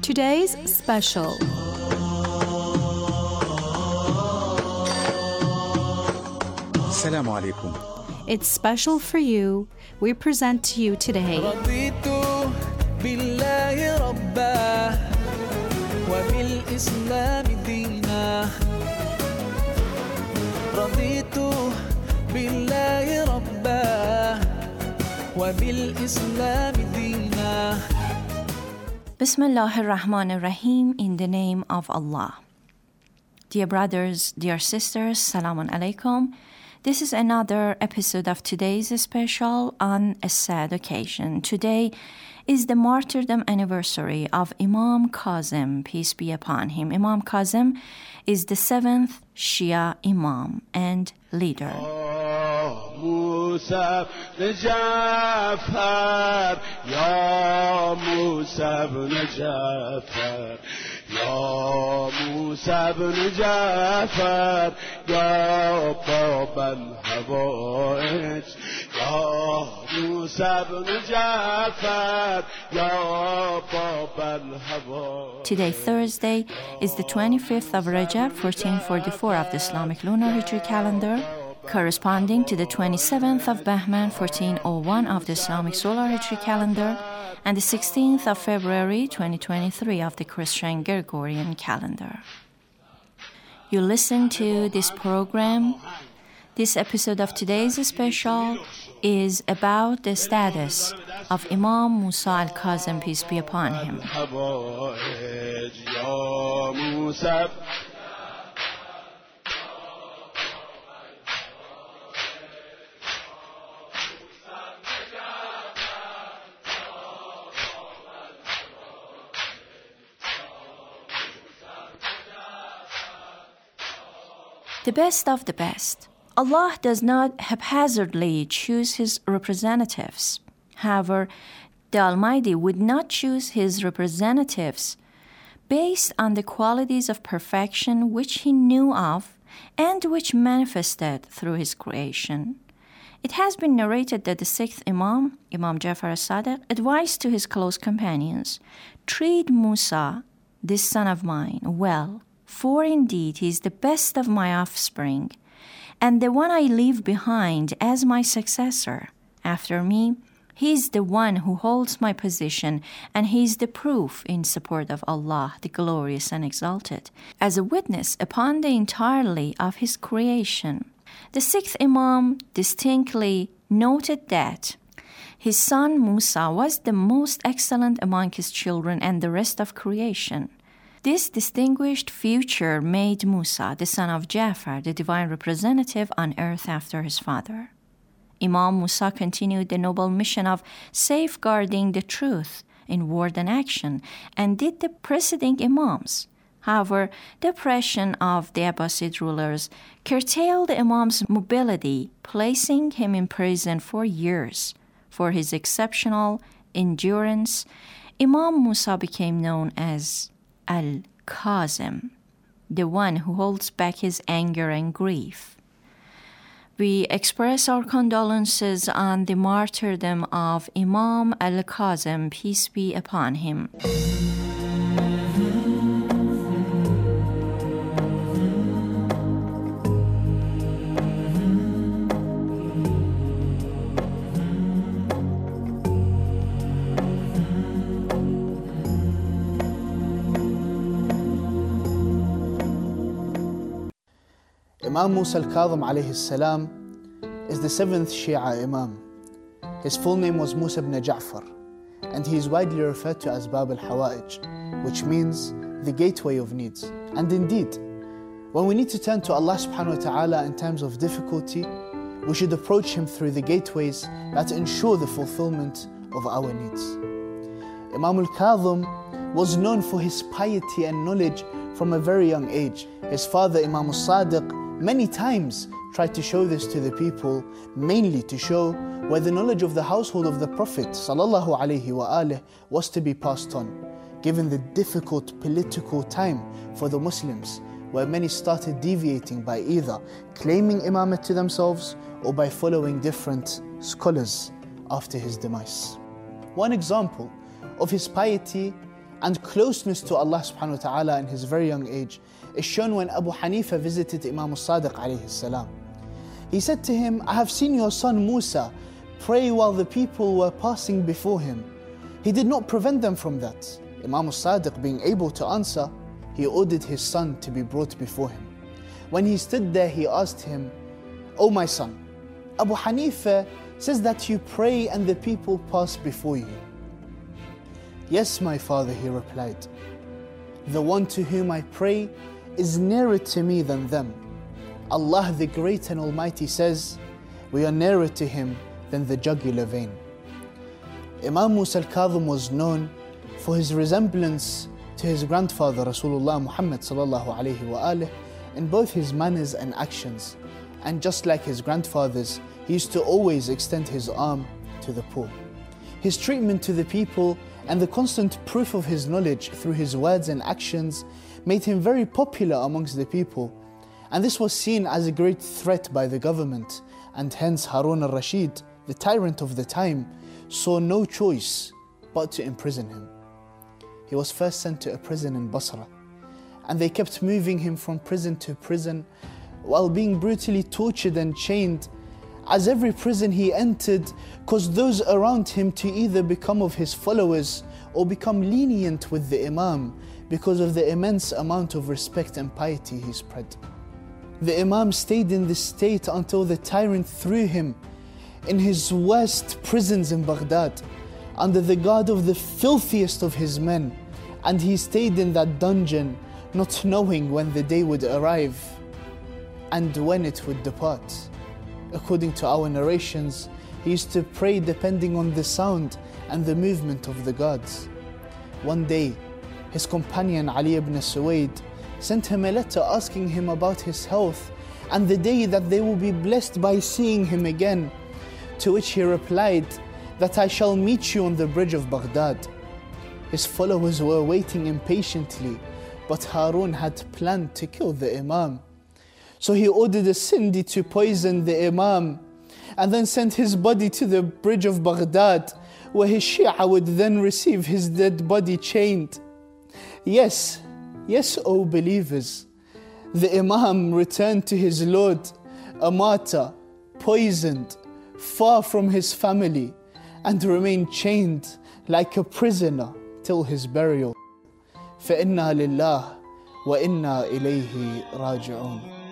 Today's special. Assalamu alaikum. It's special for you. We present to you today رضيت بالله ربا وبالإسلام دينا رضيت بالله ربا وبالإسلام دينا Bismillah ar-Rahman ar-Rahim, in the name of Allah. Dear brothers, dear sisters, Salamun Alaikum. This is another episode of today's special on a sad occasion. Today is the martyrdom anniversary of Imam Kazim, peace be upon him. Imam Kazim is the 7th Shia Imam and leader. موسى بن جعفر يا موسى بن جعفر يا موسى بن جعفر يا باب الهوائج يا موسى بن جعفر يا باب الهوائج. Today, Thursday, is the 25th of Rajab, 1444 of the Islamic lunar Hijri calendar, corresponding to the 27th of Bahman, 1401 of the Islamic solar Hijri calendar, and the 16th of February, 2023 of the Christian Gregorian calendar. You listen to this program. This episode of today's special is about the status of Imam Musa al-Kazim, peace be upon him. The best of the best. Allah does not haphazardly choose His representatives. However, the Almighty would not choose His representatives based on the qualities of perfection which He knew of and which manifested through His creation. It has been narrated that the 6th Imam, Imam Jafar as-Sadiq, advised to his close companions, "Treat Musa, this son of mine, well, for indeed he is the best of my offspring, and the one I leave behind as my successor. After me, he is the one who holds my position, and he is the proof in support of Allah, the glorious and exalted, as a witness upon the entirety of his creation." The 6th Imam distinctly noted that his son Musa was the most excellent among his children and the rest of creation. This distinguished feature made Musa, the son of Jafar, the divine representative on earth after his father. Imam Musa continued the noble mission of safeguarding the truth in word and action, and did the preceding Imams. However, the oppression of the Abbasid rulers curtailed the Imam's mobility, placing him in prison for years. For his exceptional endurance, Imam Musa became known as Al-Kazim, the one who holds back his anger and grief. We express our condolences on the martyrdom of Imam Al-Kazim, peace be upon him. Imam Musa al-Kazim alayhi salam is the 7th Shia Imam. His full name was Musa ibn Ja'far, and he is widely referred to as Bab al-Hawa'ij, which means the gateway of needs. And indeed, when we need to turn to Allah subhanahu wa ta'ala in times of difficulty, we should approach Him through the gateways that ensure the fulfillment of our needs. Imam al-Kazim was known for his piety and knowledge from a very young age. His father, Imam al-Sadiq, many times tried to show this to the people, mainly to show where the knowledge of the household of the Prophet ﷺ was to be passed on, given the difficult political time for the Muslims, where many started deviating by either claiming imamate to themselves or by following different scholars after his demise. One example of his piety and closeness to Allah subhanahu wa ta'ala in his very young age is shown when Abu Hanifa visited Imam al-Sadiq alayhi salam. He said to him, I have seen your son Musa pray while the people were passing before him. He did not prevent them from that. Imam al-Sadiq, being able to answer, he ordered his son to be brought before him. When he stood there, he asked him, O my son, Abu Hanifa says that you pray and the people pass before you. Yes, my father, he replied. The one to whom I pray is nearer to me than them. Allah the Great and Almighty says, we are nearer to him than the jugular vein. Imam Musa al-Kadhim was known for his resemblance to his grandfather Rasulullah Muhammad sallallahu alayhi wa alihi in both his manners and actions. And just like his grandfathers, he used to always extend his arm to the poor. His treatment to the people and the constant proof of his knowledge through his words and actions made him very popular amongst the people. And this was seen as a great threat by the government, and hence Harun al-Rashid, the tyrant of the time, saw no choice but to imprison him. He was first sent to a prison in Basra, and they kept moving him from prison to prison while being brutally tortured and chained, as every prison he entered caused those around him to either become of his followers or become lenient with the Imam because of the immense amount of respect and piety he spread. The Imam stayed in this state until the tyrant threw him in his worst prisons in Baghdad under the guard of the filthiest of his men, and he stayed in that dungeon not knowing when the day would arrive and when it would depart. According to our narrations, he used to pray depending on the sound and the movement of the guards. One day, his companion Ali ibn Suwaid sent him a letter asking him about his health and the day that they will be blessed by seeing him again, to which he replied that I shall meet you on the bridge of Baghdad. His followers were waiting impatiently, but Harun had planned to kill the Imam. So he ordered a Sindi to poison the Imam and then sent his body to the bridge of Baghdad, where his Shia would then receive his dead body chained. Yes, O believers, the Imam returned to his Lord, a martyr, poisoned, far from his family, and remained chained like a prisoner till his burial. فَإِنَّا لِلَّهِ وَإِنَّا إِلَيْهِ رَاجِعُونَ.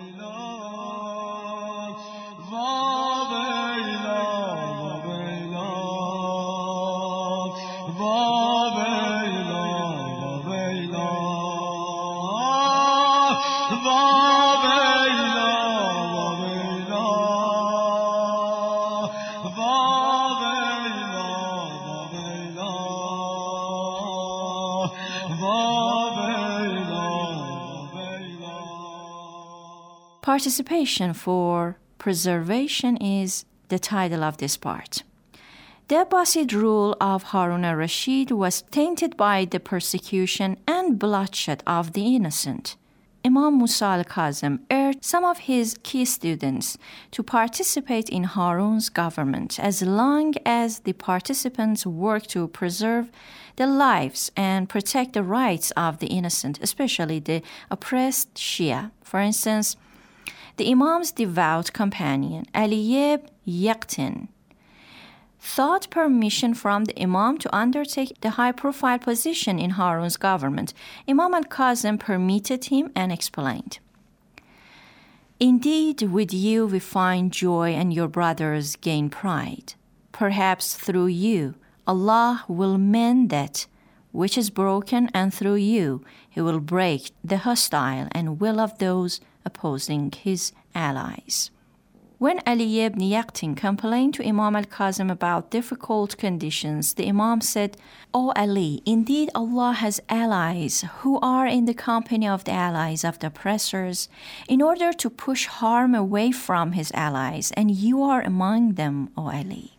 Participation for preservation is the title of this part. The Abbasid rule of Harun al-Rashid was tainted by the persecution and bloodshed of the innocent. Imam Musa al-Kazim urged some of his key students to participate in Harun's government as long as the participants worked to preserve the lives and protect the rights of the innocent, especially the oppressed Shia. For instance, the Imam's devout companion, Ali ibn Yaqtin, sought permission from the Imam to undertake the high-profile position in Harun's government. Imam al-Kazim permitted him and explained, "Indeed, with you we find joy and your brothers gain pride. Perhaps through you, Allah will mend that which is broken, and through you, He will break the hostile and will of those opposing his allies." When Ali ibn Yaqtin complained to Imam al-Kazim about difficult conditions, the Imam said, "O Ali, indeed Allah has allies who are in the company of the allies of the oppressors in order to push harm away from his allies, and you are among them, O Ali."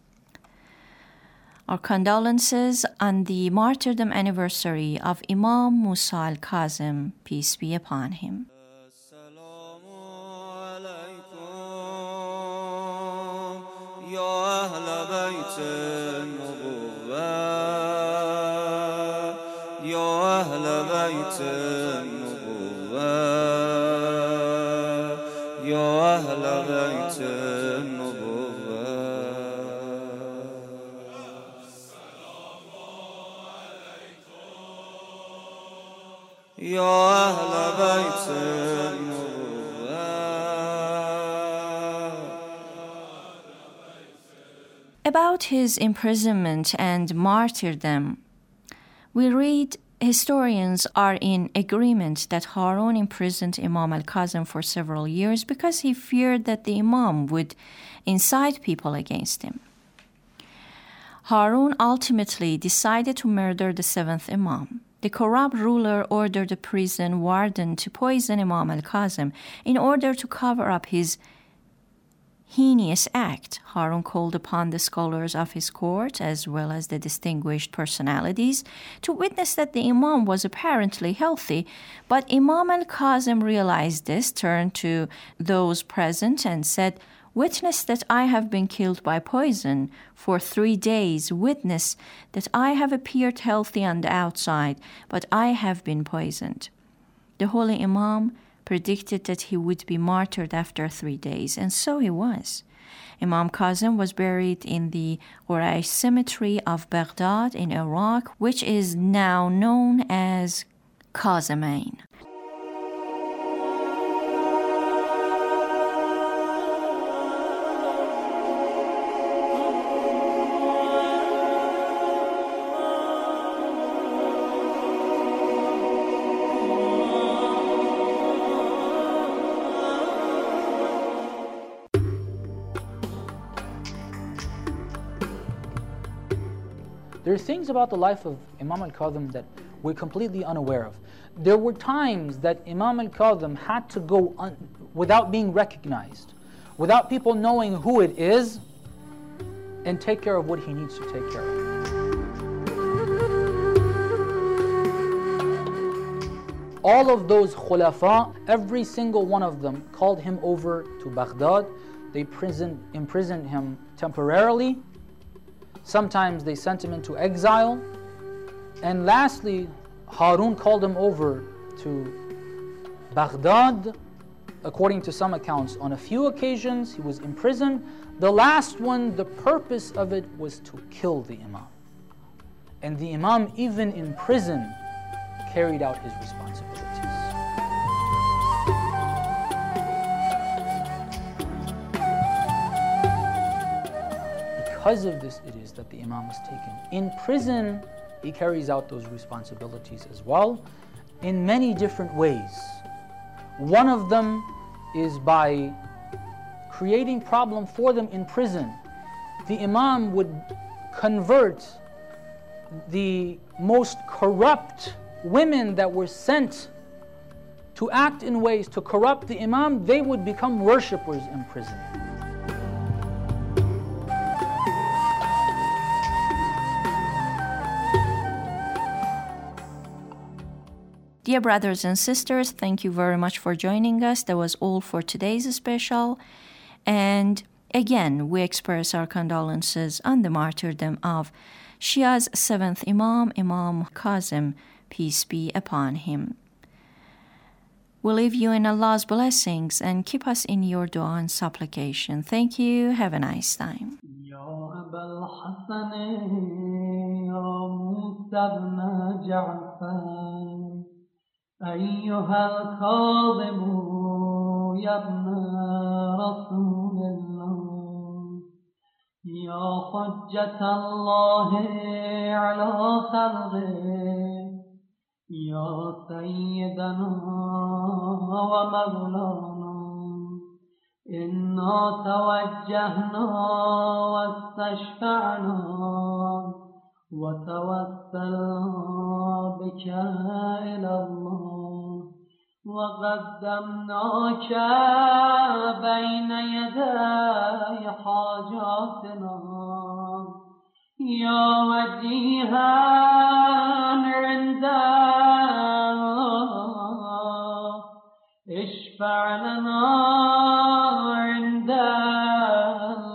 Our condolences on the martyrdom anniversary of Imam Musa al-Kazim, peace be upon him. يا أهل بيت النبوة بيت النبوة يا أهل بيت النبوة يا أهل بيت النبوة. About his imprisonment and martyrdom, we read historians are in agreement that Harun imprisoned Imam al-Kazim for several years because he feared that the Imam would incite people against him. Harun ultimately decided to murder the seventh Imam. The corrupt ruler ordered the prison warden to poison Imam al-Kazim in order to cover up his heinous act. Harun called upon the scholars of his court, as well as the distinguished personalities, to witness that the Imam was apparently healthy. But Imam al-Kazim realized this, turned to those present and said, "Witness that I have been killed by poison for 3 days. Witness that I have appeared healthy on the outside, but I have been poisoned." The holy Imam predicted that he would be martyred after 3 days, and so he was. Imam Kazim was buried in the Quraysh cemetery of Baghdad in Iraq, which is now known as Kazimain. There are things about the life of Imam al-Kazim that we're completely unaware of. There were times that Imam al-Kazim had to go without being recognized, without people knowing who it is, and take care of what he needs to take care of. All of those khulafa, every single one of them called him over to Baghdad. They imprisoned him temporarily. Sometimes they sent him into exile. And lastly, Harun called him over to Baghdad. According to some accounts, on a few occasions he was imprisoned. The last one, the purpose of it was to kill the Imam. And the Imam, even in prison, carried out his responsibilities. Because of this, it is that the Imam was taken. In prison, he carries out those responsibilities as well in many different ways. One of them is by creating problem for them in prison. The Imam would convert the most corrupt women that were sent to act in ways to corrupt the Imam. They would become worshippers in prison. Dear brothers and sisters, thank you very much for joining us. That was all for today's special. And again, we express our condolences on the martyrdom of Shia's seventh Imam, Imam Kazim, peace be upon him. We leave you in Allah's blessings and keep us in your dua and supplication. Thank you. Have a nice time. أيها الكاظم يا ابن رسول الله يا حجة الله على خلقه يا سيدنا ومولانا إنا توجهنا واستشفعنا وتوسلنا بك إلى الله وقدمناك بين يدي حاجاتنا يا وجيها عند اشفع لنا عند